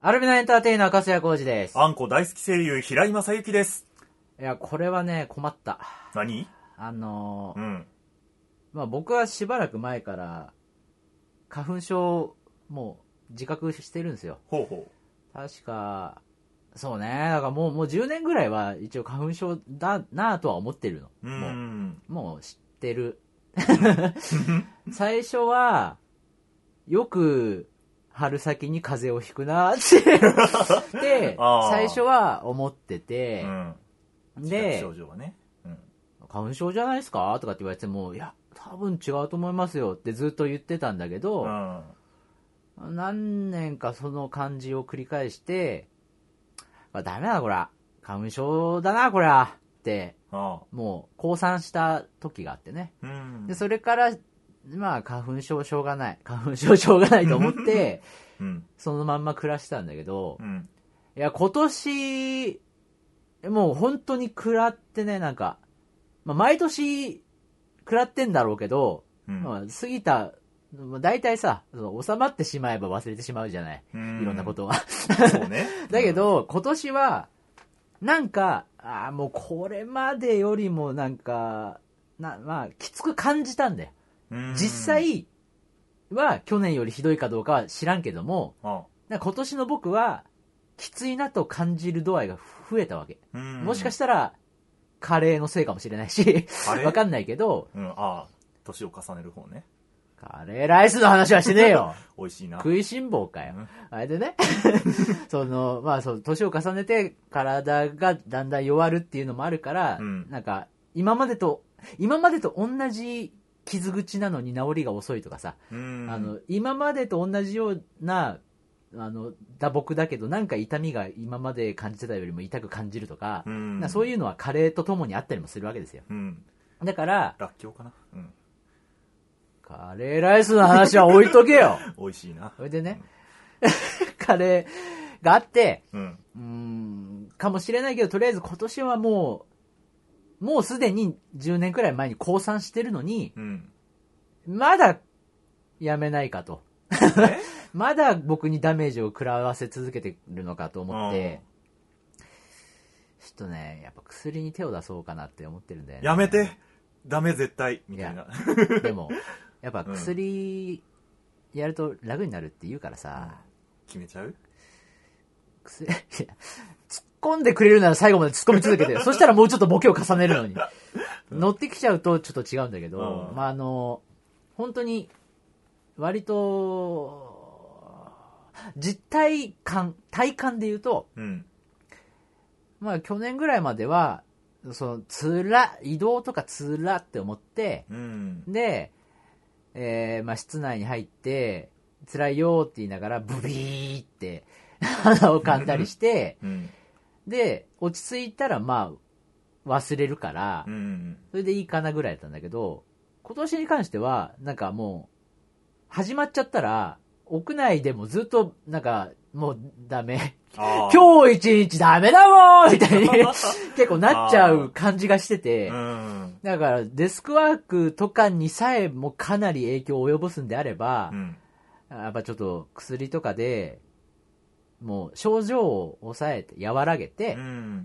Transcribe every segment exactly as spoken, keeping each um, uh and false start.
アルビナエンターテイナー粕谷浩二です。 あんこ大好き声優平井正幸です。 いや、これはね、困った。 何？ あのー、 うん。 まあ僕はしばらく前から花粉症もう自覚してるんですよ。 ほうほ確か、そうね、だからもうもうじゅうねんぐらいは一応花粉症だなとは思ってるの。 う。うーん。 もう、もう知ってる。最初は、よく春先に風邪をひくなってで、最初は思ってて、 うん。 で、 症状はね。うん。 花粉症じゃないですかとかって言われても、いや、多分違うと思いますよってずっと言ってたんだけど、うん、何年かその感じを繰り返して、あ、ダメだこら、花粉症だなこりゃって、 ああ、 もう降参した時があってね。 うん、 でそれからまあ花粉症しょうがない花粉症しょうがないと思って、うん、そのまんま暮らしてたんだけど、うん、いや今年もう本当に食らってね、なんか、まあ、毎年食らってんだろうけど、うんまあ、過ぎた大体さ、その収まってしまえば忘れてしまうじゃない、いろんなことは。そうね。だけど、今年は、なんか、あもうこれまでよりもなんか、なまあ、きつく感じたんだよ。実際は去年よりひどいかどうかは知らんけども、ああ今年の僕は、きついなと感じる度合いが増えたわけ。もしかしたら、カレーのせいかもしれないし、わかんないけど、 うん、ああ、年を重ねる方ね。 カレーライスの話はしてねえよ。 美味しいな。 食いしん坊かよ。うん、あれでね、その、まあそう、年を重ねて体がだんだん弱るっていうのもあるから、うん、なんか、今までと、今までと同じ傷口なのに治りが遅いとかさ、うん、あの、今までと同じような、あの、打撲だけど、なんか痛みが今まで感じてたよりも痛く感じるとか、うん、そういうのは加齢とともにあったりもするわけですよ。うん、だから、 らっきょうかな。うん、 カレーライスの話は置いとけよ。 美味しいな。 それでね、うん、カレーがあって、うん、うーん、かもしれないけど、とりあえず今年はもう、もうすでにじゅうねんくらい前に降参してるのに、うん、まだやめないかと。まだ僕にダメージを食らわせ続けてるのかと思って、ちょっとね、やっぱ薬に手を出そうかなって思ってるんだよね。 やめて、ダメ絶対みたいな。 いやでもやっぱ薬やると楽になるって言うからさ、 うん、決めちゃう？ 薬いや突っ込んでくれるなら最後まで突っ込み続けてそしたらもうちょっとボケを重ねるのに、うん、乗ってきちゃうとちょっと違うんだけど、うん、まああの本当に割と実体感体感で言うと、うん、まあ去年ぐらいまではそのつら移動とかつらって思って、うん、で、えーまあ、室内に入って辛いよって言いながらブビーって鼻をかんだりして、うん、で落ち着いたらまあ忘れるから、うん、それでいいかなぐらいだったんだけど、今年に関してはなんかもう始まっちゃったら屋内でもずっとなんかもうダメ今日一日ダメだもんみたいに結構なっちゃう感じがしてて、うん、だからデスクワークとかにさえもかなり影響を及ぼすんであれば、うん、やっぱちょっと薬とかでもう症状を抑えて和らげて、うん、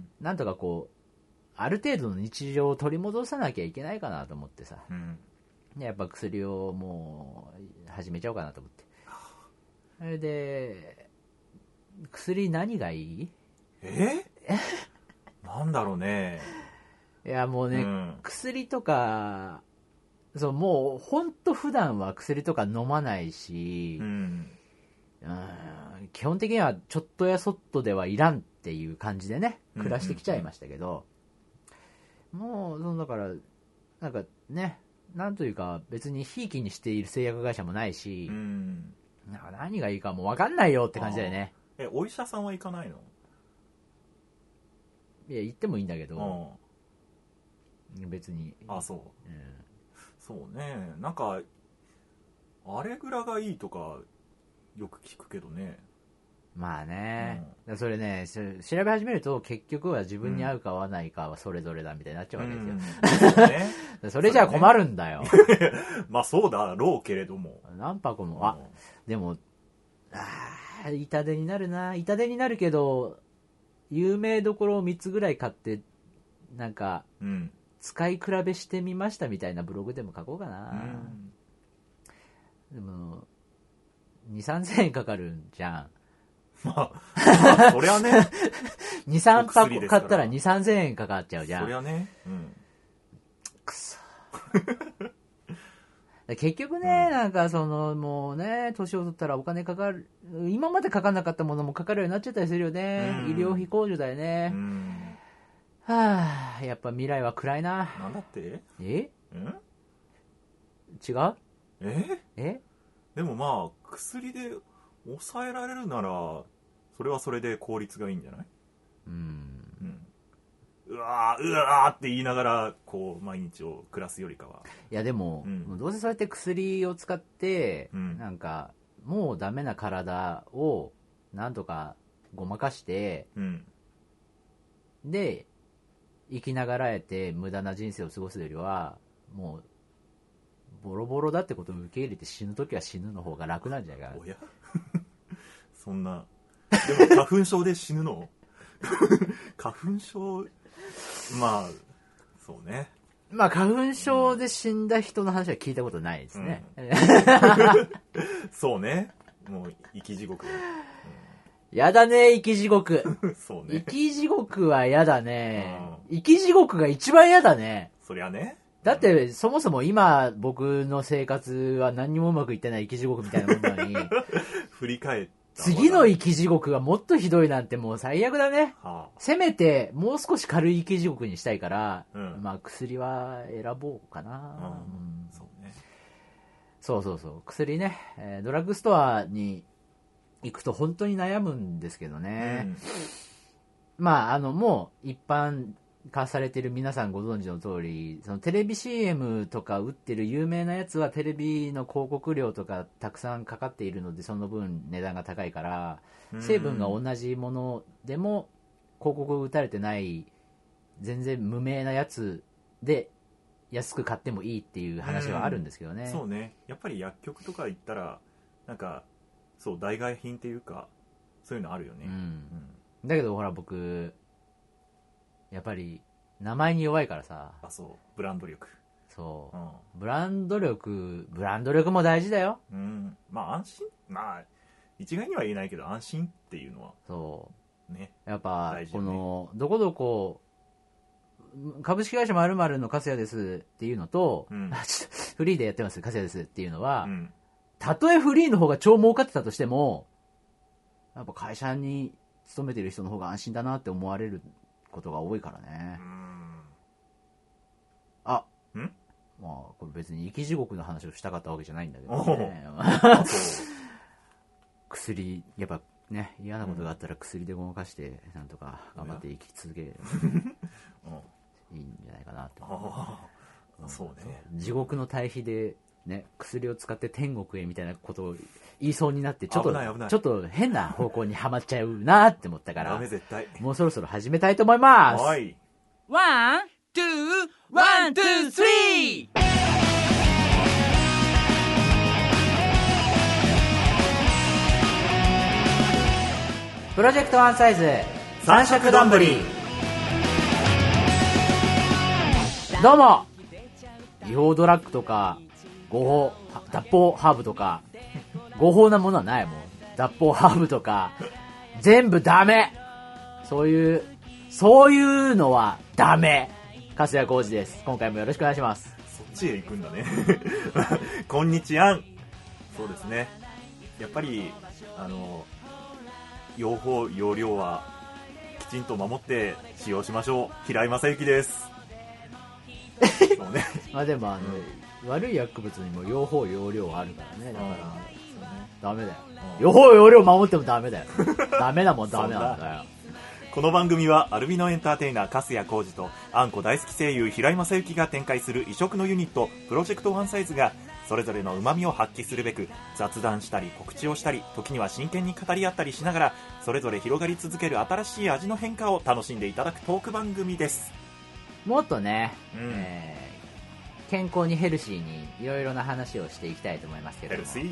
なんとかこうある程度の日常を取り戻さなきゃいけないかなと思ってさ、うん、やっぱ薬をもう始めちゃおうかなと思って、それで薬何がいい？ えなんだろうね。 いやもうね、うん、薬とかそうもう本当普段は薬とか飲まないし、うん、うん基本的にはちょっとやそっとではいらんっていう感じでね暮らしてきちゃいましたけど、うんうんうん、もうそのだからなんかね、なんというか別にひいきにしている製薬会社もないし、うん、なんか何がいいかもう分かんないよって感じだよね。 え、お医者さんは行かないの？ いや行ってもいいんだけど、別に。 あ、そう、うん、そうね、なんかアレグラがいいとかよく聞くけどね。 まあね、うん、それね調べ始めると結局は自分に合うか合わないかはそれぞれだみたいになっちゃうわけですよ、うんうんね、それじゃあ困るんだよ、ね、 まあそうだろうけれども何箱もあ、でもあ痛手になるな。痛手になるけど、有名どころをみっつぐらい買って、なんか、うん、使い比べしてみましたみたいなブログでも書こうかな。うん、でも、に、さんぜんえんかかるんじゃん。 まあ、まあ、そりゃね。 に、さんぱこ買ったらに、さんぜんえんかかっちゃうじゃん。 そりゃね。うん。 くそ。結局ね、うん、なんかその、もうね、年を取ったらお金かかる、今までかかんなかったものもかかるようになっちゃったりするよね。うん、医療費控除だよね。うん、はぁ、やっぱ未来は暗いな。 なんだって？ え？ ん？ 違う？ え？ え？ でもまあ、薬で抑えられるなら、それはそれで効率がいいんじゃない？うん。うんうわーうわーって言いながらこう毎日を暮らすよりかは。 いやでも、うん、どうせそうやって薬を使って、うん、なんかもうダメな体をなんとかごまかして、うん、で生きながらえて無駄な人生を過ごすよりはもうボロボロだってことを受け入れて死ぬときは死ぬの方が楽なんじゃないかな。 おやそんなでも花粉症で死ぬの花粉症まあそうね。 まあ花粉症で死んだ人の話は聞いたことないですね。うん、 そうね。もう生き地獄、うん。 やだね生き地獄。 そうね。 生き地獄はやだね、うん。生き地獄が一番やだね。 そりゃね。 だって、うん、そもそも今僕の生活は何にもうまくいってない生き地獄みたいなもんなのに。 振り返って。 次の生き地獄がもっとひどいなんてもう最悪だね、はあ、せめてもう少し軽い生き地獄にしたいから、うん、まあ薬は選ぼうかな、うんうん、そうね、そうそうそう薬ね、えー、ドラッグストアに行くと本当に悩むんですけどね、うん、まああのもう一般化されている皆さんご存知の通り、そのテレビ シーエム とか打ってる有名なやつはテレビの広告料とかたくさんかかっているのでその分値段が高いから、成分が同じものでも広告打たれてない全然無名なやつで安く買ってもいいっていう話はあるんですけどね。 そうね、やっぱり薬局とか行ったらなんかそう代替品っていうかそういうのあるよね、うんうん、 だけどほら僕やっぱり名前に弱いからさ。 あ、そうブランド力。 そう、うん、ブランド力ブランド力も大事だよ。 うん、まあ安心、まあ一概には言えないけど安心っていうのはそうね、 やっぱ、ね、このどこどこ株式会社〇〇の粕谷ですっていうのと、うん、フリーでやってます粕谷ですっていうのは、うん、たとえフリーの方が超儲かってたとしてもやっぱ会社に勤めてる人の方が安心だなって思われることが多いからね。うん、あ、んまあこれ別に生き地獄の話をしたかったわけじゃないんだけどね。薬やっぱね嫌なことがあったら薬でごまかしてなんとか頑張って生き続ける、うん、いいんじゃないかなと。 あ、そうね。 地獄の対比でね薬を使って天国へみたいなことを言いそうになってちょっとちょっと変な方向にはまっちゃうなって思ったからダメ絶対もうそろそろ始めたいと思います。 はい、 ワン、ツー、ワン、ツー、スリー。 プロジェクトワンサイズ三色丼。どうも違法ドラッグとか合法脱法ハーブとか合法なものはないもん。脱法ハーブとか全部ダメ。そういうそういうのはダメ。粕谷浩二です。今回もよろしくお願いします。 そっちへ行くんだねこんにちは。そうですね、やっぱりあの用法用量はきちんと守って使用しましょう。平井正幸ですそうねまあでもあの、うん、悪い薬物にも用法用量はあるからね。だから、うん、ダメだよ、うん、用法用量守ってもダメだよダメなもんダメなんだよ。 この番組はアルビノエンターテイナー粕谷浩二とあんこ大好き声優平井正幸が展開する異色のユニットプロジェクトワンサイズがそれぞれの旨味を発揮するべく雑談したり告知をしたり時には真剣に語り合ったりしながらそれぞれ広がり続ける新しい味の変化を楽しんでいただくトーク番組です。 もっとね、うんえー、健康にヘルシーにいろいろな話をしていきたいと思いますけども、 ヘルシー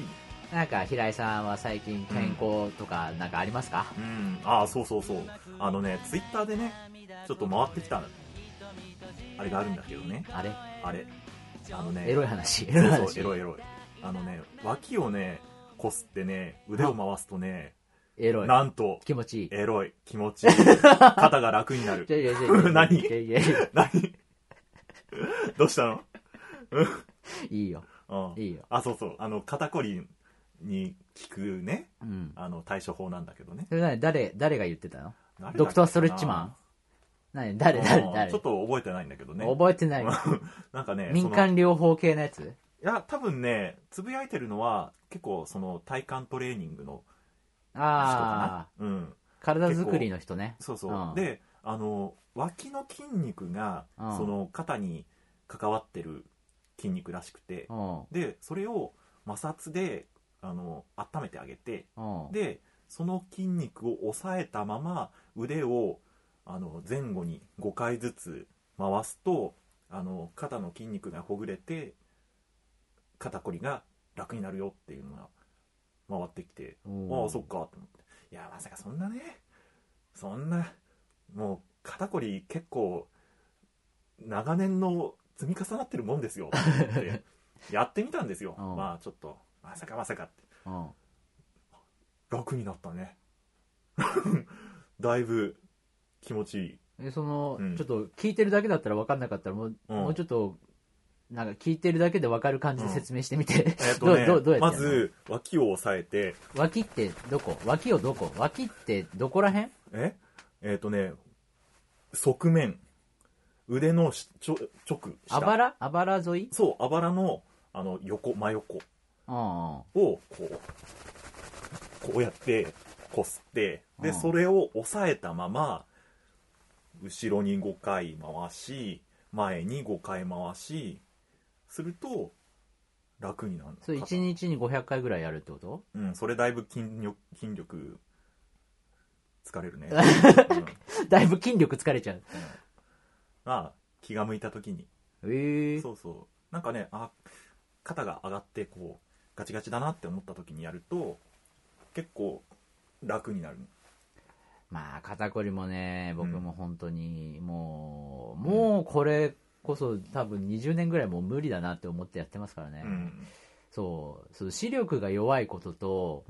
なんか平井さんは最近健康とかなんかありますか？ うん、ああそうそうそう、あのねツイッターでねちょっと回ってきたあれがあるんだけどね、 あれあれあのねエロい話、エそうロい話。 そうエロいエロい、あのね脇をねこすってね腕を回すとね、 エロい。 なんと気持ちいい。 エロい、気持ちいい、肩が楽になる。 いやいやいやいや何いやいやいや何どうしたの？ いいよ。 うん、 いいよ。 あ、そうそう、あの肩こりに効くね、 うん。 あの対処法なんだけどね。 それ何誰、誰が言ってたの？ 誰だっけなドクターストレッチマン？何誰誰誰うんちょっと覚えてないんだけどね。 覚えてない。 なんかね、 民間療法系のやつ？ いや多分ねつぶやいてるのは結構その体幹トレーニングの人かあな。うん。 あ、体作りの人ね。 そうそう。 うんで、あの脇の筋肉が、 うんその肩に関わってる筋肉らしくて、 うんでそれを摩擦であの温めてあげて、 うんでその筋肉を押さえたまま腕をあの前後にごかいずつ回すと、あの肩の筋肉がほぐれて肩こりが楽になるよっていうのが回ってきて、 うんああそっかと思って、いやまさかそんなね、そんなもう肩こり結構長年の積み重なってるもんですよってやってみたんですよ。 うんまあちょっとまさかまさかってうん楽になったねだいぶ気持ちいい。 えその、 うんちょっと聞いてるだけだったら分かんなかったらもう、 うんもうちょっとなんか聞いてるだけで分かる感じで説明してみて、 えっとねどうどうどうやってやまるの？ ず脇を押さえて、 脇ってどこ？脇をどこ？脇ってどこら辺？ ええっとね側面、腕のしちょ直下、 あばら？あばら沿い？ そうあばらのあの横真横うんうんをこうこうやってこすって、でうんそれを押さえたまま後ろにごかい回し前にごかい回しすると楽になるの。 それいちにちにごひゃっかいぐらいやるってこと？ うん、それだいぶ筋力筋力疲れるね、うん、 だいぶ筋力疲れちゃう。 まあ気が向いた時に、 ええー、 そうそうなんかね、あ肩が上がってこうガチガチだなって思った時にやると結構楽になる。 まあ肩こりもね、僕も本当にもう、うん、もうこれこそ多分にじゅうねんぐらいもう無理だなって思ってやってますからね、うん、そうそう視力が弱いことと、うん、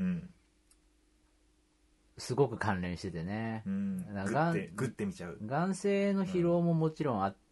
すごく関連しててね、うん、 グッてグッて見ちゃう。 眼性の疲労ももちろんあって、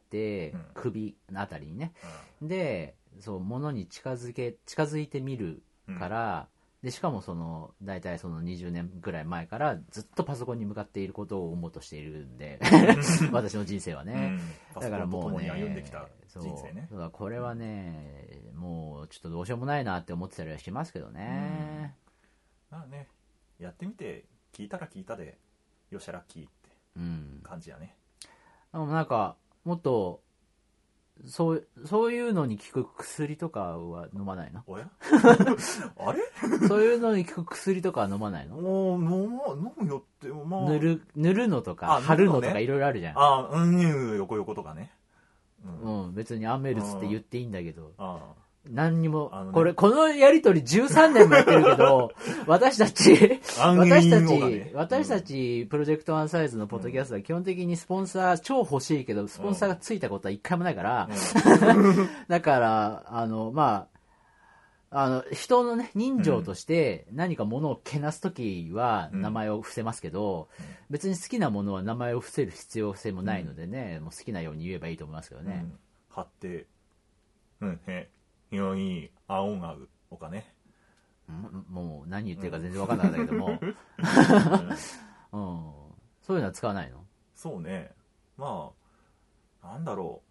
うん、首のあたりにね、うん、でそう物に近づけ近づいてみるから、うん、でしかもその大体そのにじゅうねんぐらい前からずっとパソコンに向かっていることを思うとしているんで私の人生はね、うん、だからもうね歩んできた人生ね、 そうだこれはねもうちょっとどうしようもないなって思ってたりはしますけどね、 うん、まあねやってみて聞いたら聞いたでよっしゃラッキーって感じやね、 うん、でもなんかもっとそうそういうのに効く薬とかは飲まないの？ おやあれそういうのに効く薬とかは飲まないの？ もう飲むよって、まあ、 塗る塗るのとか貼るのとかいろいろあるじゃん。 あうん横横とかね、 うん、うん、別にアンメルツって言っていいんだけど、 あ何にも、 ね、 これこのやりとりじゅうさんねんもやってるけど私たち私たち、ね、私たちプロジェクトワンサイズのポッドキャストは基本的にスポンサー超欲しいけどスポンサーがついたことは一回もないから、うん、だからあのまああの人のね人情として何か物をけなすときは名前を伏せますけど、うん、別に好きなものは名前を伏せる必要性もないのでね、うん、もう好きなように言えばいいと思いますけどね、 うん、貼ってうんへよい青がうとかね、 うん、もう何言ってるか全然分かんなかったけども、うん、そういうのは使わないの？ そうね、まあなんだろ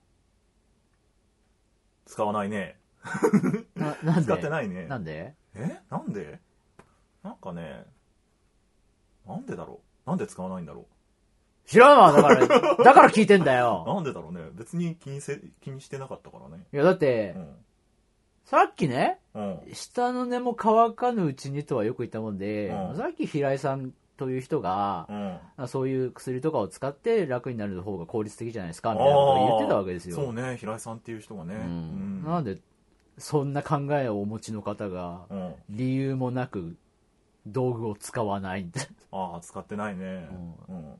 う、使わないねななんで使ってないね。 なんで？ えなんでなんかね、なんでだろう、なんで使わないんだろう、 知らんわだからだから聞いてんだよなんでだろうね、別に気にせ気にしてなかったからね。 いやだって、うんさっきね、 うん、 下の根も乾かぬうちにとはよく言ったもんで、うん、さっき平井さんという人が、うん、そういう薬とかを使って楽になる方が効率的じゃないですかみたいなことを言ってたわけですよ。 そうね、平井さんっていう人がね、うんうん、なんでそんな考えをお持ちの方がうん理由もなく道具を使わないんだ。 ああ使ってないね、 ううん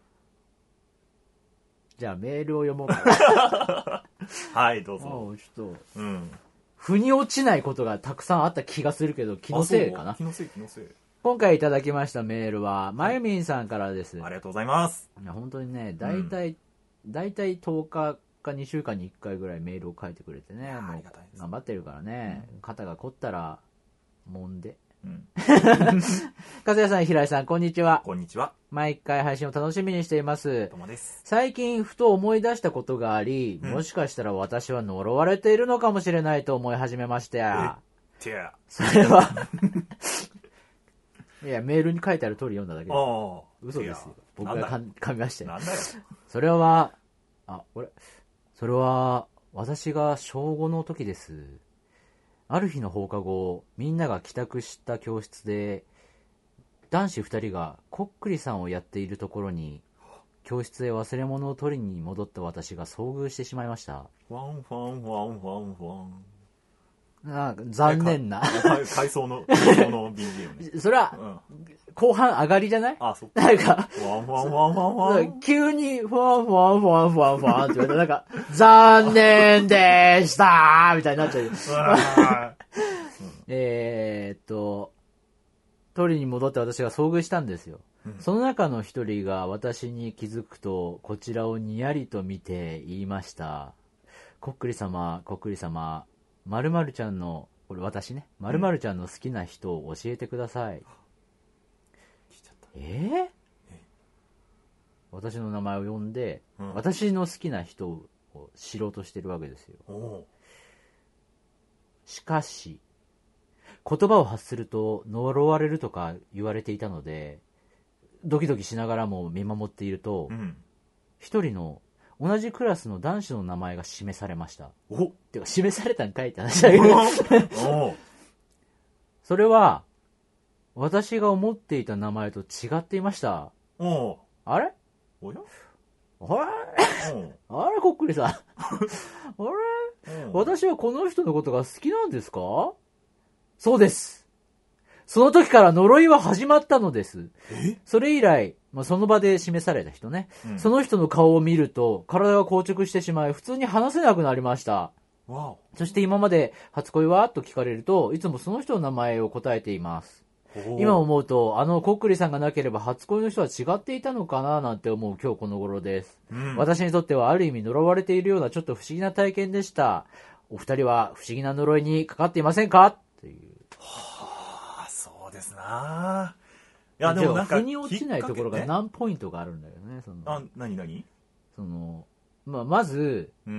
じゃあメールを読もうかはいどうな。 ぞ。 あちょっとうん腑に落ちないことがたくさんあった気がするけど気のせいかな。 あそう気のせい気のせい。 今回いただきましたメールはまゆみんさんからです。 ありがとうございます。 いや本当にね大体、大体とおかかにしゅうかんにいっかいぐらいメールを書いてくれてね、もうありがたいです頑張ってるからね、肩が凝ったら揉んで。 うん和也さん、平井さん、こんにちは。 こんにちは、 毎回配信を楽しみにしています。 ともです。 最近ふと思い出したことがあり、 うんもしかしたら私は呪われているのかもしれないと思い始めました。 てやそれはいやメールに書いてある通り読んだだけです。 ああ嘘ですよ。僕なんだがかん噛みましたよ。 なんだよ。 それはあ俺それは私が小ごの時です。ある日の放課後、みんなが帰宅した教室で男子ふたりがこっくりさんをやっているところに、教室へ忘れ物を取りに戻った私が遭遇してしまいました。 ワンファンファンファンファン。 なんか残念な。 回想の、回想の ビージーエム ね。 それは、 うん。 後半上がりじゃない？ あ、そっか。 なんか、 ワンファンファンファンファン。 急に、フワンフワンフワンフワンフワンって言われたら、なんか、残念でしたーみたいになっちゃう。えーっと、取りに戻って私が遭遇したんですよ。 うんその中の一人が私に気づくと、こちらをにやりと見て言いました。こっくり様、こっくり様、まるまるちゃんの、これ私ね、まるまるちゃんの好きな人を教えてください。 来ちゃった。 えー、 え私の名前を呼んで、 うん、 私の好きな人を知ろうとしてるわけですよ。 おう。 しかし、言葉を発すると呪われるとか言われていたので、ドキドキしながらも見守っていると、 うん。 一人の同じクラスの男子の名前が示されました。 おてか、示されたんかいって話だけど、 おう。 それは、私が思っていた名前と違っていました。 おう。 あれおやあおう。 れあれこっくりさん。あれおう。 私はこの人のことが好きなんですか？そうです。その時から呪いは始まったのです。 えそれ以来、まあ、その場で示された人ね、 うん、 その人の顔を見ると体が硬直してしまい普通に話せなくなりました。 わお。 そして今まで初恋はと聞かれるといつもその人の名前を答えています。今思うとあのこっくりさんがなければ初恋の人は違っていたのかななんて思う今日この頃です、 うん、 私にとってはある意味呪われているようなちょっと不思議な体験でした。お二人は不思議な呪いにかかっていませんかっていう。 はあ、そうですな。いやでもなんか腑に落ちないところが何ポイントがあるんだよね。そのあ、なになにその、まあ、まず、 うん、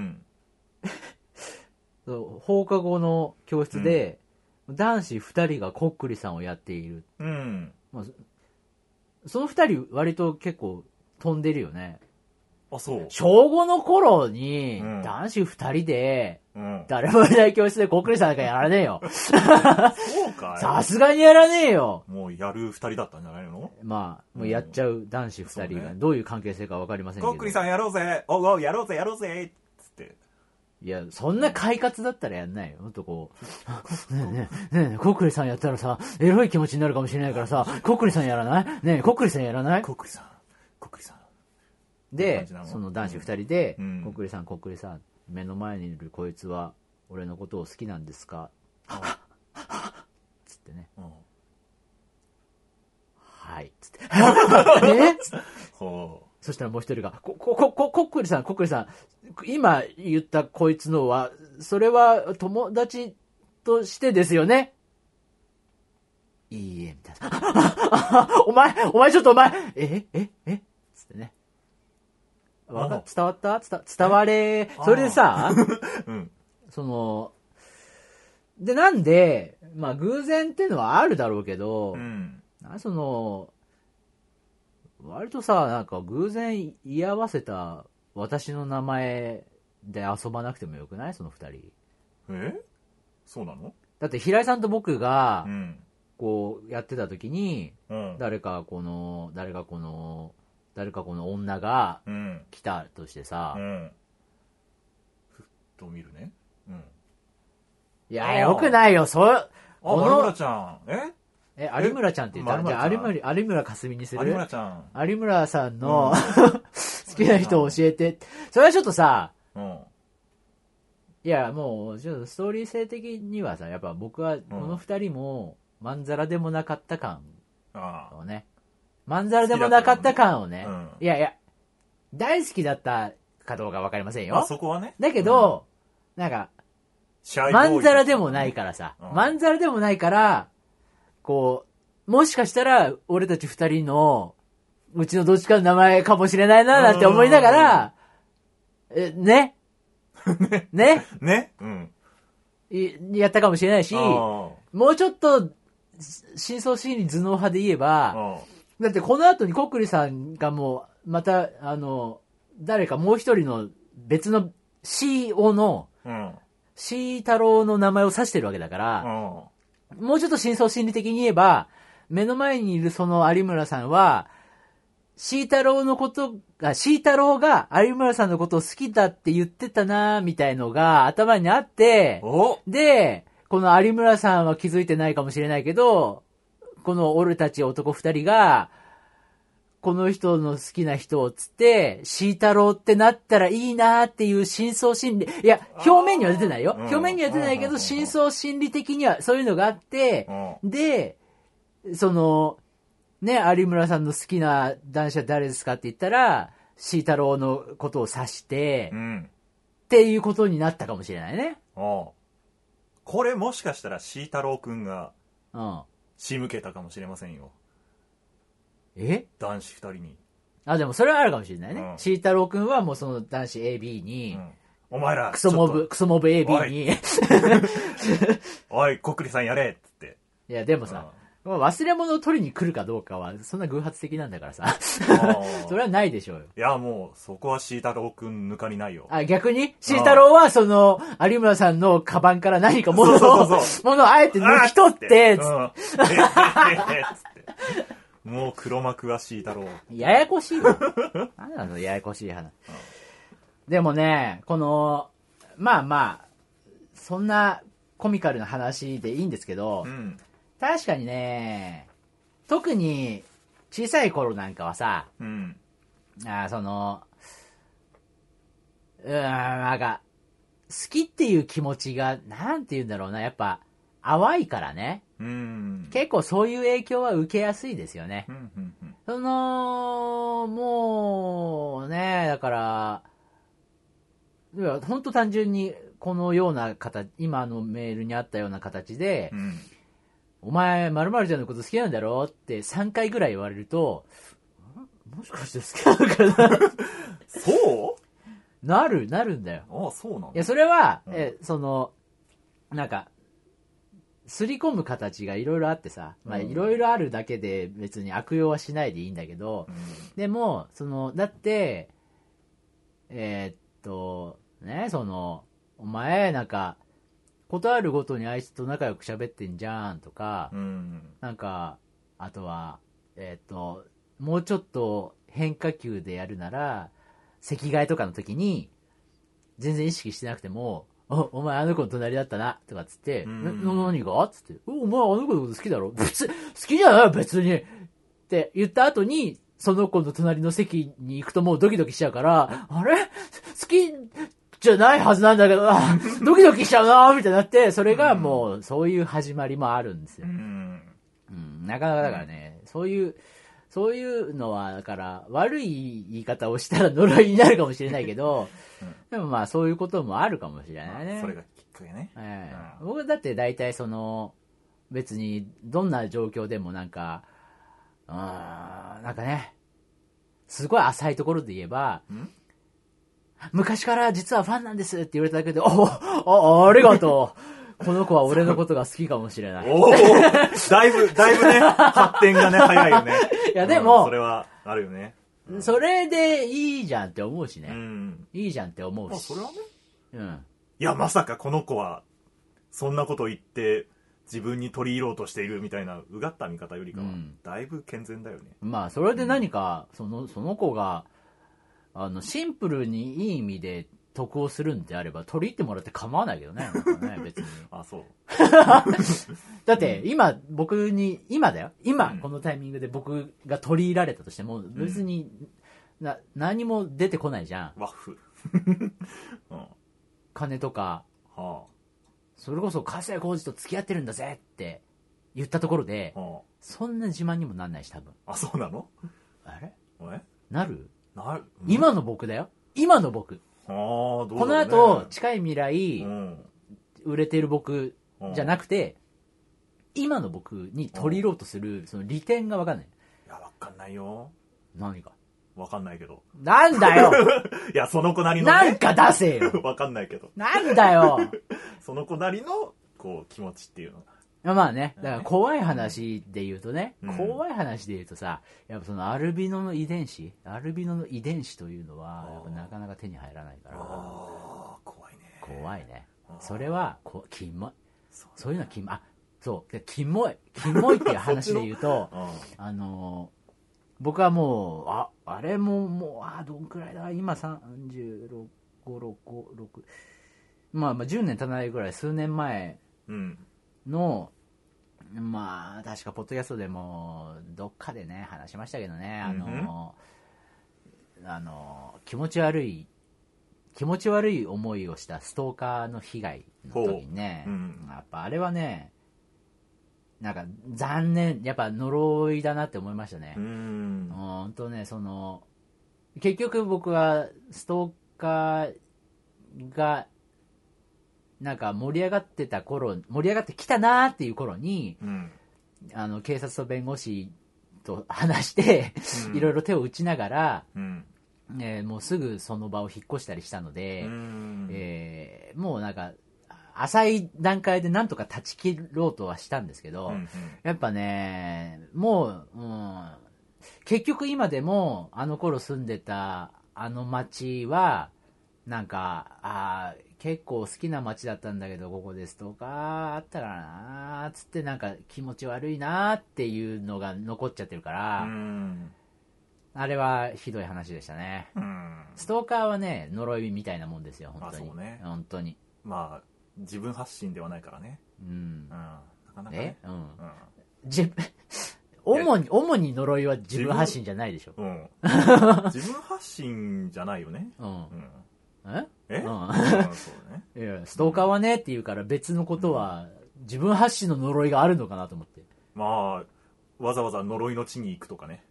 放課後の教室で、うん、男子ふたりがこっくりさんをやっている、 うんまあ、そのふたり割と結構飛んでるよね。 あ、そう。 小ごの頃に、 うん、 男子ふたりで、 うん、 誰もいない教室でこっくりさんなんかやらねえよ。 そうかい。 さすがにやらねえよ。 もうやるふたりだったんじゃないの？ まあ、もうやっちゃう男子ふたりが、どういう関係性か分かりませんけど。 こっくりさんやろうぜ、おうおうやろうぜやろうぜつって。 いや、そんな快活だったらやんないよ。ほんとこう、ねえねえ、ねえねえ、こっくりさんやったらさ、エロい気持ちになるかもしれないからさ、こっくりさんやらない？ねえ、こっくりさんやらない？ こっくりさん、こっくりさん。 で、その男子二人で、 うん、 こっくりさん、こっくりさん、目の前にいるこいつは、俺のことを好きなんですか？つってね。 うん、 はい、つって。えほう。 そしたらもう一人が、こ、こ、こ、こ、こっくりさん、こっくりさん、今言ったこいつのは、それは友達としてですよね？いいえ、みたいな。お前、お前ちょっとお前、え、え、えつってね。わか伝わった伝、伝われ。それでさ、 うん、 その、で、なんで、まあ偶然っていうのはあるだろうけど、 うん、 その、割とさ、なんか偶然居合わせた私の名前で遊ばなくてもよくない？その二人。 え？そうなの？ だって平井さんと僕が、 うん、 こうやってた時に、 うん、 誰かこの、誰かこの、誰かこの女が来たとしてさ、 うん、ふっと見るね。うん。 いや、よくないよ、そう、 あ、 こ有村の、 ちゃん。ええ、有村ちゃんって言ったえじゃあ、有有村ち村、有村かすみにする有村ちゃん。 有村さんの、好きな人を教えて。それはちょっとさ、 うん。 いや、もう、ちょっとストーリー性的にはさ、やっぱ僕はこの二人も、まんざらでもなかった感あをね、まんざらでもなかった感をね、 うんいやいや、大好きだったかどうかわかりませんあ。まあよ。 そこはね。 だけど、なんか、 シャイボーイまんざらでもないからさ、 うんまんざらでもないから、こう、もしかしたら、俺たち二人の、うちのどっちかの名前かもしれないな、なんて思いながら、え、ねねね。うん。 いやったかもしれないし、 あもうちょっと、深層心理頭脳派で言えば、 あ。 だってこの後にコックリさんがもう、また、あの、誰かもう一人の別の シーオー の、 うん。 シー太郎の名前を指してるわけだから、 うん。 もうちょっと深層心理的に言えば、目の前にいるその有村さんは、シー太郎のことが、シー太郎が有村さんのことを好きだって言ってたなみたいのが頭にあって、 おで、この有村さんは気づいてないかもしれないけど、この俺たち男二人が、この人の好きな人をつって、シー太郎ってなったらいいなっていう深層心理、いや、表面には出てないよ。 うん表面には出てないけど、 うん深層心理的にはそういうのがあってう、ん。 で、その、ね、有村さんの好きな男子は誰ですかって言ったら、シー太郎のことを指してう、ん。 っていうことになったかもしれないね。 ああ。これもしかしたらシー太郎くんがうん。 仕向けたかもしれませんよ。 え男子二人に。 あ、でもそれはあるかもしれないね。 うんシー太郎くんはもうその男子 エービー に、 うん。お前ら、 クソモブ、 ちょっとクソモブ エービー に、 おい、コックリさんやれっつって。 いや、でもさ、まあ忘れ物を取りに来るかどうかは、そんな偶発的なんだからさ。 あーそれはないでしょうよ。 いや、もう、そこはシー太郎くん抜かりないよ。 あ、逆にシー太郎は、その、有村さんのカバンから何か物を、 そうそうそ物をあえて抜き取って、つうん。えええええつって。もう黒幕はシー太郎。 ややこしいわ。なんなのややこしい話。でもね、この、まあまあ、そんなコミカルな話でいいんですけど、 うん。 確かにね、特に小さい頃なんかはさ、 うん。 あーその、うーん、なんか、好きっていう気持ちが、なんて言うんだろうな、やっぱ、淡いからね。 うん。 結構そういう影響は受けやすいですよねう。ん。うん。うん。 その、もう、ね、だから、いや、ほんと単純に、このような形、今のメールにあったような形で、 うん。 お前、〇〇ちゃんのこと好きなんだろってさんかいぐらい言われると、んもしかして好きなのかなそうなる、なるんだよ。 ああ、そうなんだ。 いや、それは、 うんえ、その、なんか、すり込む形がいろいろあってさ、まあうんいろいろあるだけで別に悪用はしないでいいんだけど、 うん。 でも、その、だって、えーっと、ね、その、お前、なんか、ことあるごとにあいつと仲良く喋ってんじゃんとか、 うん。 なんか、あとは、えーっと、もうちょっと変化球でやるなら、席替えとかの時に、全然意識してなくても、お、お前あの子の隣だったな、とかっつって、え、 うんな、何がつって、お、お前あの子のこと好きだろ別、好きじゃないよ、別にって言った後に、その子の隣の席に行くともうドキドキしちゃうから、あれ好きじゃないはずなんだけど、あドキドキしちゃうな、みたいになって、それがもう、そういう始まりもあるんですよう。ん。 うん、なかなかだからね、そういう、そういうのは、だから、悪い言い方をしたら呪いになるかもしれないけど、 うんでもまあ、そういうこともあるかもしれないね。 それがきっかけね。 ええうん僕だって大体その、別に、どんな状況でもなんか、うーん、なんかね、すごい浅いところで言えば、 ん昔から実はファンなんですって言われただけで、おお、あ、ありがとう。この子は俺のことが好きかもしれない。 おおだいぶ、だいぶね、発展がね、早いよね。 いやでもうんそれは、あるよね。 それでいいじゃんって思うしね。 うん。 いいじゃんって思うまあ、 し。 それはね。 うん。 いや、まさかこの子は、そんなこと言って、自分に取り入ろうとしているみたいな、うがった見方よりかは、 うんだいぶ健全だよね。 まあ、それで何か、その、その子が、あの、シンプルにいい意味で得をするんであれば取り入ってもらって構わないけどね、なんかね別に。 あ、そう。 だって今僕に今だよ、今うんこのタイミングで僕が取り入れられたとしても別にな何も出てこないじゃん。 ワッフ。うん、 金とか、 はそれこそ粕谷浩二と付き合ってるんだぜって言ったところで、 あ、はそんな自慢にもなんないし多分。 あ。あ、そうなの？ あれえ？ なる？ なる？ 今の僕だよ、今の僕。 ああ、どうだろうね。 この後近い未来、 うん、 売れてる僕じゃなくて、今の僕に取り入ろうとするその利点が分かんない。 いや、わかんないよ。 何か。 わかんないけど。 なんだよいや、その子なりの、ね。 なんか出せよわかんないけど。 なんだよその子なりの、こう、気持ちっていうのが。 まあね、だから怖い話で言うとね、 うん、 怖い話で言うとさ、やっぱそのアルビノの遺伝子、アルビノの遺伝子というのは、やっぱなかなか手に入らないから。 ああ、怖いね。 怖いね。それは、こキモい。 そう、 そういうのはキモい。あ、そう、でキモい。キモいっていう話で言うと、 うん、 あのー、僕はもう、あ、あれももう、あ、どんくらいだ、今さんじゅうろく、ご、ろく、ろく、まあまあじゅうねん経たないぐらい、数年前の、うん、まあ、確かポッドキャストでも、どっかでね、話しましたけどね、あの、うん、あの、気持ち悪い、気持ち悪い思いをしたストーカーの被害の時にね、うん、やっぱあれはね、なんか残念、やっぱ呪いだなって思いましたね。うん、本当ね、その結局僕はストーカーがなんか盛り上がってた頃、盛り上がってきたなーっていう頃に、うん、あの警察と弁護士と話して、うん、いろいろ手を打ちながら、うんえー、もうすぐその場を引っ越したりしたので、うんえー、もうなんか浅い段階でなんとか断ち切ろうとはしたんですけど、うんうん、やっぱねもう、うん、結局今でもあの頃住んでたあの町はなんかあ結構好きな町だったんだけどここでストーカーあったからなーつってなんか気持ち悪いなーっていうのが残っちゃってるから、うん、あれはひどい話でしたね、うん、ストーカーはね呪いみたいなもんですよ本当に、まあそうね、本当にまあ自分発信ではないからね。うん。うん、なかなかね。 えうん。うん、自主に、主に呪いは自分発信じゃないでしょ。 うん。自分発信じゃないよね。うん。うん、 ええうん。うん、 そうね。いや、ストーカーはねって言うから別のことは、自分発信の呪いがあるのかなと思って。 まあ、わざわざ呪いの地に行くとかね。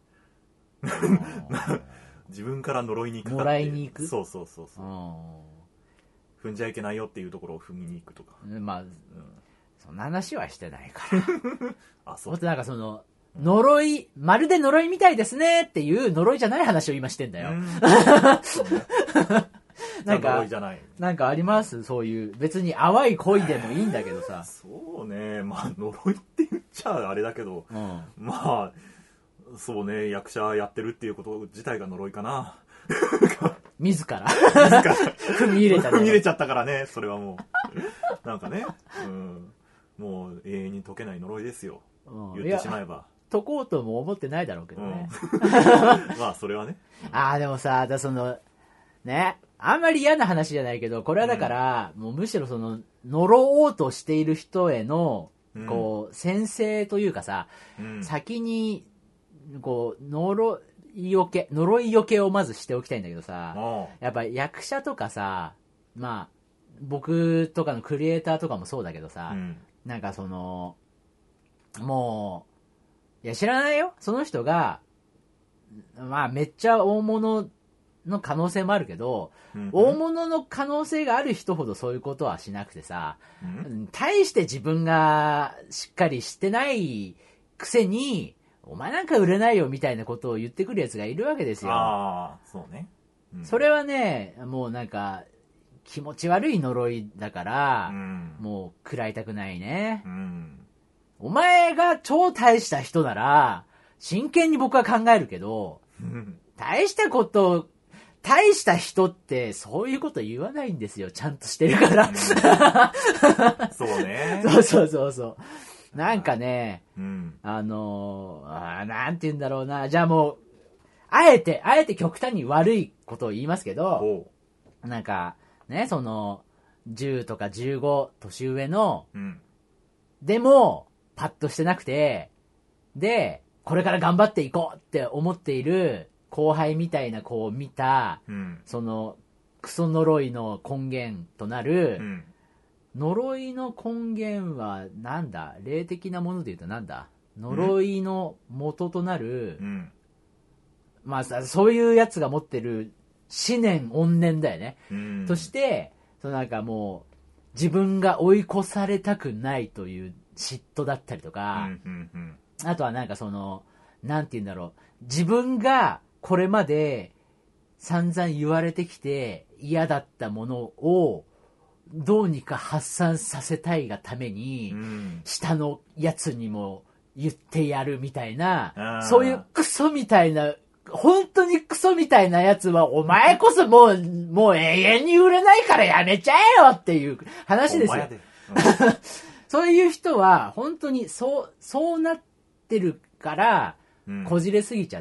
自分から呪いに行くかって。 もらいに行くそうそうそうそう。踏んじゃいけないよっていうところを踏みに行くとか、 まあ、うん、そんな話はしてないからあ、そう。 もっとなんかその呪い、まるで呪いみたいですねっていう呪いじゃない話を今してんだよ。なんか呪いじゃない。なんかありますそういう別に淡い恋でもいいんだけどさ。 そうね、まあ呪いって言っちゃあれだけど、うん、まあそうね役者やってるっていうこと自体が呪いかな。 自ら踏み入れた踏み入れちゃったからねそれはもうなんかね、うん、もう永遠に解けない呪いですよ、うん、言ってしまえば解こうとも思ってないだろうけどね、 うん、まあそれはね、 うん、ああでもさだそのねあんまり嫌な話じゃないけどこれはだから、うん、もうむしろその呪おうとしている人へのこう先生というかさ、うん、先にこう呪いよけ呪いよけをまずしておきたいんだけどさ、やっぱ役者とかさ、まあ僕とかのクリエイターとかもそうだけどさ、うん、なんかそのもういや知らないよその人がまあめっちゃ大物の可能性もあるけど、うん、大物の可能性がある人ほどそういうことはしなくてさ、うん、大して自分がしっかりしてないくせにお前なんか売れないよみたいなことを言ってくるやつがいるわけですよ。 ああ、そうね、 うん。それはね、もうなんか気持ち悪い呪いだから、うん、もう食らいたくないね、うん。お前が超大した人なら真剣に僕は考えるけど、大したこと大した人ってそういうこと言わないんですよ。ちゃんとしてるから。うん、 そうね。 そうそうそうそう。なんかね、うん、あのー、あなんて言うんだろうな。じゃあもう、あえて、あえて極端に悪いことを言いますけど、なんか、 ね、その、じゅうとかじゅうご年上の、 うん。 でも、パッとしてなくて、で、これから頑張っていこうって思っている後輩みたいな子を見た、 うん。 その、クソ呪いの根源となる、 うん。 呪いの根源はなんだ、霊的なもので言うとなんだ、呪いの元となる、 うん。 まあさそういうやつが持ってる思念怨念だよね、 うん。 としてそのなんかもう自分が追い越されたくないという嫉妬だったりとうか、 ん。うん。うん。 あとはなんかそのなんて言うんだろう、自分がこれまで散々言われてきて嫌だったものをどうにか発散させたいがために、 うん。 下のやつにも言ってやるみたいなあー、 そういうクソみたいな、本当にクソみたいなやつは、お前こそもう、もう永遠に売れないからやめちゃえよっていう話ですよ。 ほんまやで。 そういう人は、本当にそう、そうなってるから、 うん。 こじれすぎちゃって、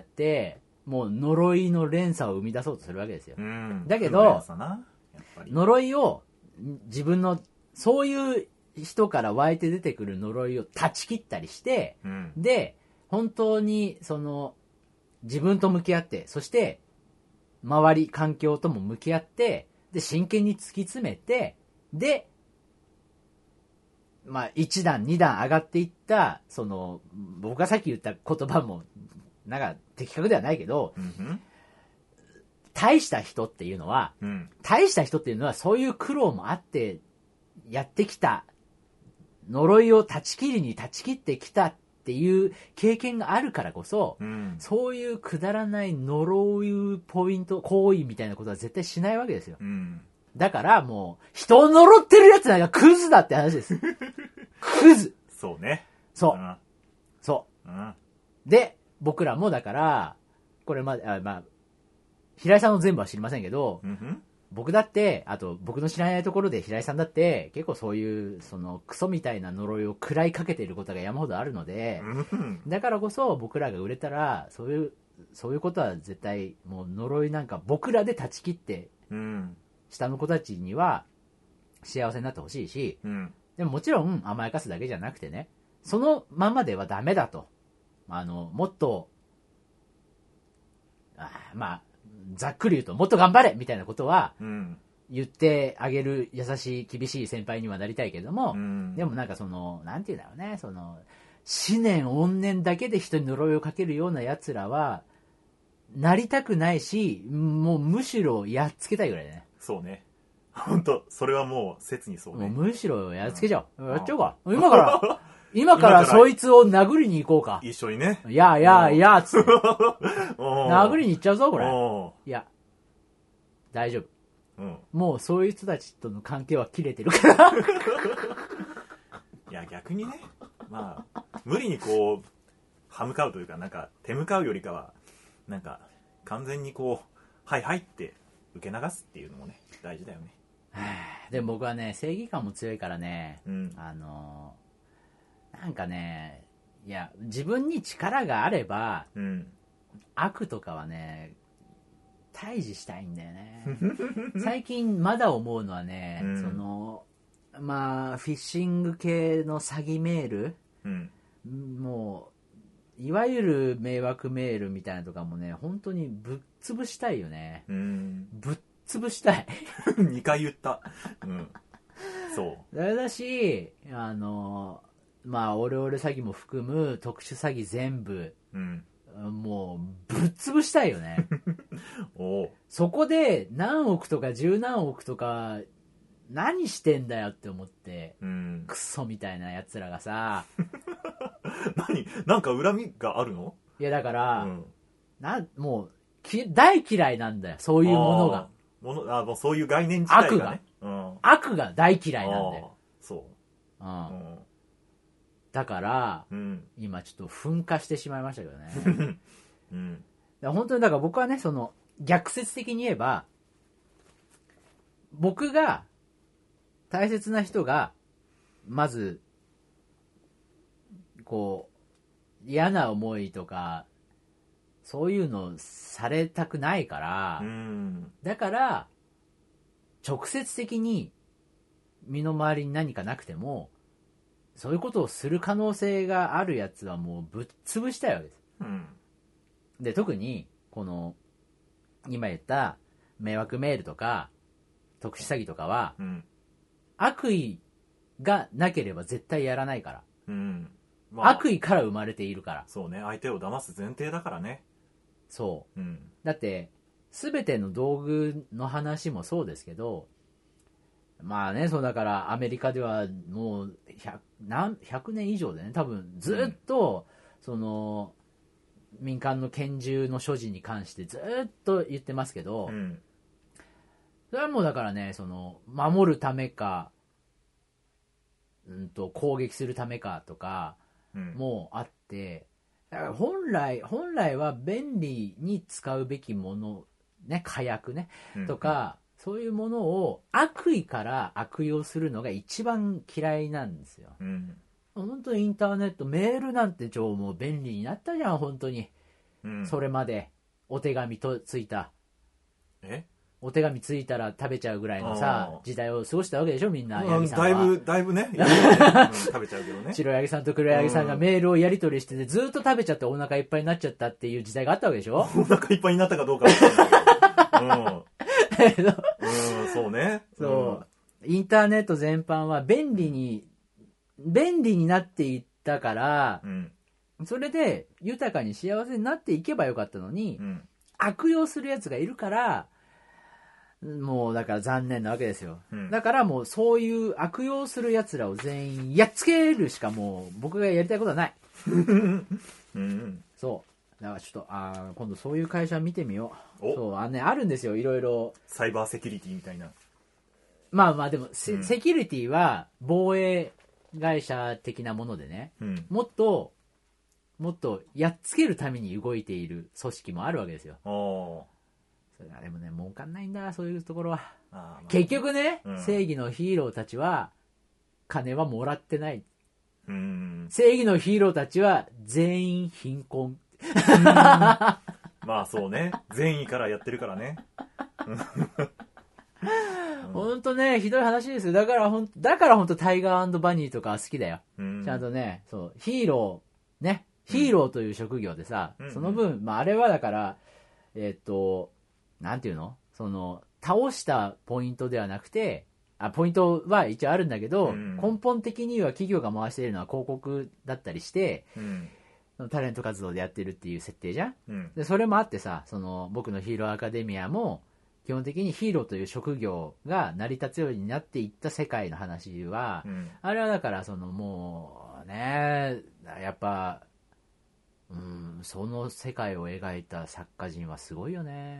もう呪いの連鎖を生み出そうとするわけですよ。 うん。 だけど負の連鎖なやっぱり呪いを、自分の、そういう人から湧いて出てくる呪いを断ち切ったりして、 うん。 で、本当に、その、自分と向き合って、そして、周り、環境とも向き合って、で、真剣に突き詰めて、で、まあ、一段、二段上がっていった、その、僕がさっき言った言葉も、なんか、的確ではないけど、 うん。 大した人っていうのは、 うん。 大した人っていうのは、そういう苦労もあって、やってきた、呪いを断ち切りに断ち切ってきたっていう経験があるからこそ、 うん。 そういうくだらない呪いポイント、行為みたいなことは絶対しないわけですよ。 うん。 だからもう、人を呪ってるやつなんかクズだって話です。クズ。 そうね。 そうう。 ん。 そうん。 う。で、僕らもだから、これまで、あまあ、平井さんの全部は知りませんけど、 うん。 僕だって、あと僕の知らないところで平井さんだって、結構そういう、そのクソみたいな呪いを食らいかけていることが山ほどあるので、 うん。 だからこそ僕らが売れたら、そういう、そういうことは絶対、もう呪いなんか僕らで断ち切って、 うん。 下の子たちには幸せになってほしいし、 うん。 でももちろん甘やかすだけじゃなくてね、そのままではダメだと。あの、もっと、あまあ、ざっくり言うと、もっと頑張れみたいなことはうん。 言ってあげる優しい、厳しい先輩にはなりたいけども、 うん。 でもなんかその、なんて言うんだろうね、その、思念、怨念だけで人に呪いをかけるような奴らは、なりたくないし、もうむしろやっつけたいぐらいだね。 そうね。本当それはもう切にそうもうね。 むしろやっつけちゃおう。 うんやっちゃおうか。今から、今から今からそいつを殴りに行こうか。 一緒にね。 いやいやいや、つって。 殴殴りに行っちゃうぞ、これ。 おいや、大丈夫。 ーうん。 もうそういう人たちとの関係は切れてるから。 いや、逆にね、まあ、無理にこう、歯向かうというか、なんか、手向かうよりかは、なんか、完全にこう、はいはいって受け流すっていうのもね、大事だよね。 でも僕はね、正義感も強いからね、 うん。 あのー、なんかね、いや、自分に力があれば、 うん。 悪とかはね、退治したいんだよね。最近まだ思うのはね、 うんその、まあ、フィッシング系の詐欺メール、 うん。 もう、いわゆる迷惑メールみたいなのとかもね、本当にぶっ潰したいよね。 うん。 ぶっ潰したい。 にかい言った。うん。そそれだし、あの、まあ、オレオレ詐欺も含む特殊詐欺全部、 う。うん。 もう、ぶっ潰したいよね。 おう。 そこで何億とか十何億とか、何してんだよって思って、 うん。 クソみたいな奴らがさ、 何なんか恨みがあるの？ いやだかうら、 ん。 なもうき大嫌いなんだよ、そういうものが。 あー。ものあもうそういう概念自体がね。 悪がうん。 悪が大嫌いなんだよ。 あーそうう。 ん、 うん。 だから、 うん。 今ちょっと噴火してしまいましたけどね。 うん。 だから本当にだから僕はね、その逆説的に言えば、僕が大切な人がまずこう嫌な思いとかそういうのされたくないから、 うん。 だから直接的に身の回りに何かなくてもそういうことをする可能性があるやつはもうぶっ潰したいわけです、 うん、 で特にこの今言った迷惑メールとか特殊詐欺とかは、うん、悪意がなければ絶対やらないから、うんまあ、悪意から生まれているから。 そうね、相手を騙す前提だからね。 そう、うん、だって全ての道具の話もそうですけど、まあね、そうだからアメリカではもう ひゃく, 何ひゃくねん以上でね、多分ずっと、うん、その民間の拳銃の所持に関してずっと言ってますけど、うん、それはもうだからね、その守るためか、うんと攻撃するためかとかもあって、だから本来本来は便利に使うべきものね、火薬ね、うん、とかそういうものを悪意から悪用するのが一番嫌いなんですよ、うん、本当にインターネットメールなんて超もう便利になったじゃん本当に、うん、それまでお手紙とついたえお手紙ついたら食べちゃうぐらいのさ時代を過ごしたわけでしょみんな、 うん、だいぶだいぶね、うん、食べちゃうけどね白柳さんと黒柳さんがメールをやり取りしててずっと食べちゃってお腹いっぱいになっちゃったっていう時代があったわけでしょお腹いっぱいになったかどうか分かんないけど、うんうん、そうね、 そう、インターネット全般は便利に便利になっていったから、うん、それで豊かに幸せになっていけばよかったのに、うん、悪用するやつがいるからもうだから残念なわけですよ、うん、だからもうそういう悪用するやつらを全員やっつけるしかもう僕がやりたいことはない、うん、そうだからちょっとあ今度そういう会社見てみよう。そうあ、ね、あるんですよいろいろサイバーセキュリティみたいな。 まあまあでも セ,、うん、セキュリティは防衛会社的なものでね、うん、もっともっとやっつけるために動いている組織もあるわけですよ。それあれもね儲かんないんだそういうところは。あ、まあ、結局ね、うん、正義のヒーローたちは金はもらってない、うん、正義のヒーローたちは全員貧困まあそうね善意からやってるからねほんとねひどい話ですよ。だからほんだからほんとタイガー&バニーとか好きだよ、うん、ちゃんとねそうヒーローねヒーローという職業でさ、うん、その分、まあ、あれはだからえー、っとなんていうのその倒したポイントではなくてあポイントは一応あるんだけど、うん、根本的には企業が回しているのは広告だったりして、うん、タレント活動でやってるっていう設定じゃん、うん、でそれもあってさその僕のヒーローアカデミアも基本的にヒーローという職業が成り立つようになっていった世界の話は、うん、あれはだからそのもうねやっぱうんその世界を描いた作家陣はすごいよね、うん、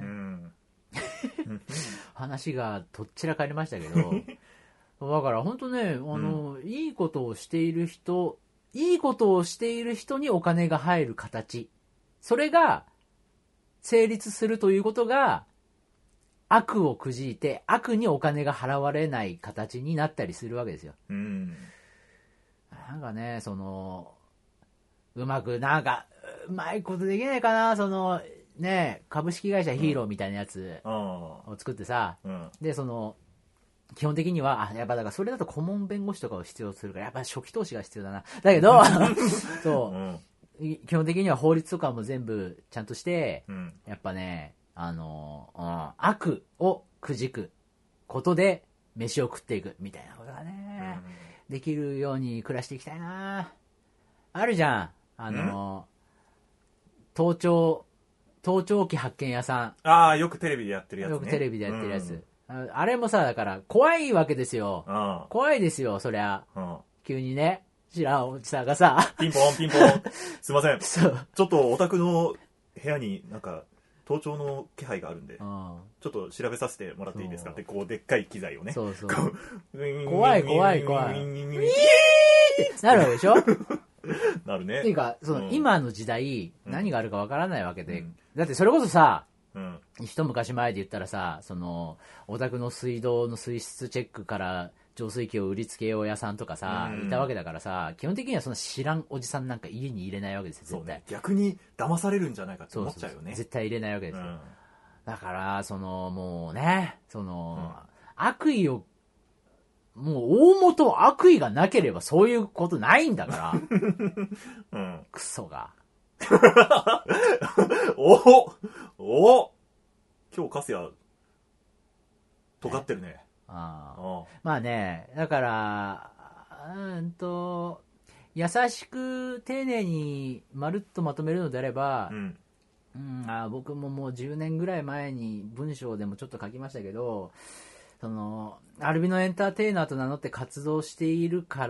話がとっちらかりましたけどだから本当ねあの、うん、いいことをしている人いいことをしている人にお金が入る形それが成立するということが悪をくじいて悪にお金が払われない形になったりするわけですよ、うん、なんかねそのうまくなんかうまいことできないかなそのね株式会社ヒーローみたいなやつを作ってさ、うん、でその基本的にはあやっぱだからそれだと顧問弁護士とかを必要するからやっぱ初期投資が必要だなだけどそう、うん、基本的には法律とかも全部ちゃんとして、うん、やっぱねあの、うん、悪をくじくことで飯を食っていくみたいなことがね、うん、できるように暮らしていきたいな。あるじゃんあの、うん、盗聴盗聴器発見屋さんああよくテレビでやってるやつねよくテレビでやってるやつ、うん、あれもさだから怖いわけですよ、うん、怖いですよそりゃ、うん、急にね知らんおじさんがさピンポンピンポンすいませんそうちょっとお宅の部屋になんか盗聴の気配があるんで、うん、ちょっと調べさせてもらっていいですかってこうでっかい機材をねそうそう怖い怖い怖いウィーってなるわけでしょなるねっていうかその、うん、今の時代何があるかわからないわけで、うん、だってそれこそさ、うん、一昔前で言ったらさそのお宅の水道の水質チェックから浄水器を売りつけよう屋さんとかさ、うん、いたわけだからさ基本的にはその知らんおじさんなんか家に入れないわけですよ絶対そう、ね、 逆に騙されるんじゃないかって思っちゃうよね。 そうそうそう絶対入れないわけですよ、うん、だからそのもうねその、 悪意を、もう大元悪意がなければそういうことないんだから。うん。クソが。 おお今日カスヤ、尖ってるね。 ああ。まあね、だから、うんと、優しく丁寧にまるっとまとめるのであれば、うんうん、あ僕ももうじゅうねんぐらい前に文章でもちょっと書きましたけど、そのアルビノエンターテイナーと名乗って活動しているから、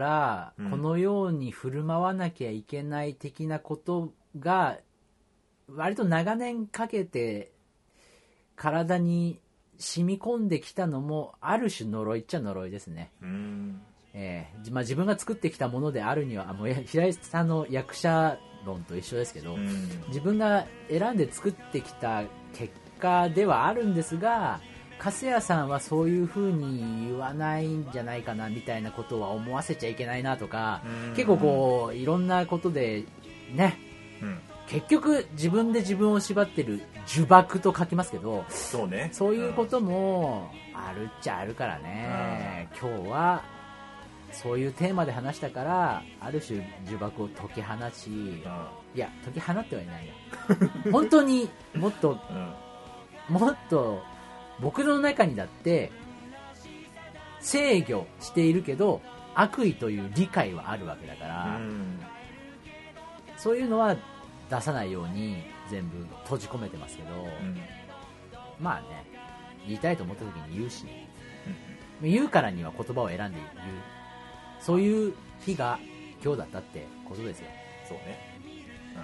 うん、このように振る舞わなきゃいけない的なことが割と長年かけて体に染み込んできたのもある種呪いっちゃ呪いですね。うんえーまあ、自分が作ってきたものであるには、もう平井さんの役者論と一緒ですけど、うん、自分が選んで作ってきた結果ではあるんですが、粕谷さんはそういう風に言わないんじゃないかなみたいなことは思わせちゃいけないなとか、うん、結構こういろんなことでね、うん、結局自分で自分を縛ってる呪縛と書きますけど、 そうね、 そういうこともあるっちゃあるからね、うん、今日はそういうテーマで話したから、ある種呪縛を解き放ち、うん、いや解き放ってはいないな本当にもっと、うん、もっと僕の中にだって制御しているけど悪意という理解はあるわけだから、うん、そういうのは出さないように全部閉じ込めてますけど、うん、まあね、言いたいと思った時に言うし、うん、言うからには言葉を選んで言う、そういう日が今日だったってことですよ。 そうね。 うん。うん、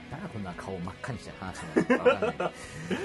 だからこんな顔真っ赤にして話してるのか分かんない。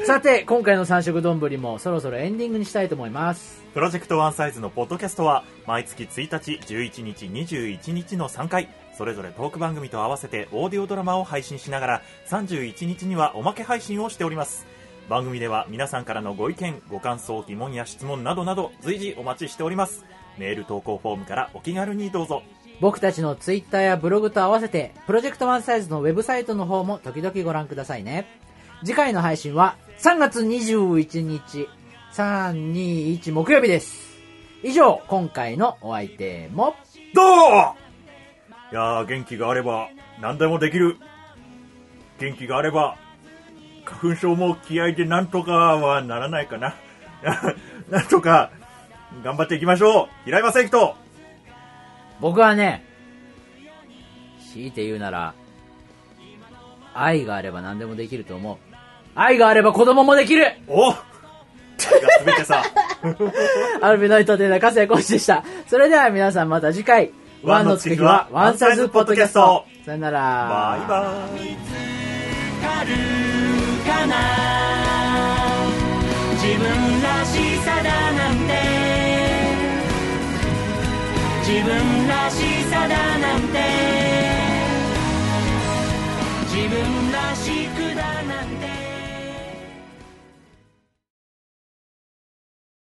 さて、今回の三色丼もそろそろエンディングにしたいと思います。 プロジェクトワンサイズのポッドキャストは毎月ついたち、じゅういちにち、にじゅういちにちのさんかい、それぞれトーク番組と合わせてオーディオドラマを配信しながら、さんじゅういちにちにはおまけ配信をしております。番組では皆さんからのご意見、ご感想、疑問や質問などなど随時お待ちしております。メール投稿フォームからお気軽にどうぞ。 僕たちのツイッターやブログと合わせてプロジェクトワンサイズのウェブサイトの方も時々ご覧くださいね。次回の配信はさんがつにじゅういちにちさんにいち木曜日です。以上、今回のお相手もどういやー、元気があれば何でもできる。元気があれば花粉症も気合でなんとかはならないかななんとか頑張っていきましょう。平井正幸と。 僕はね、強いて言うなら愛があれば何でもできると思う。愛があれば子供もできる。 おっ全てさアルビノエンターテイナー粕谷浩司でした。それでは皆さんまた次回。ワンのつく日はワンサイズポッドキャスト。さよなら。 バイバイ。 自分らしさだなんて、自分らしさだなんて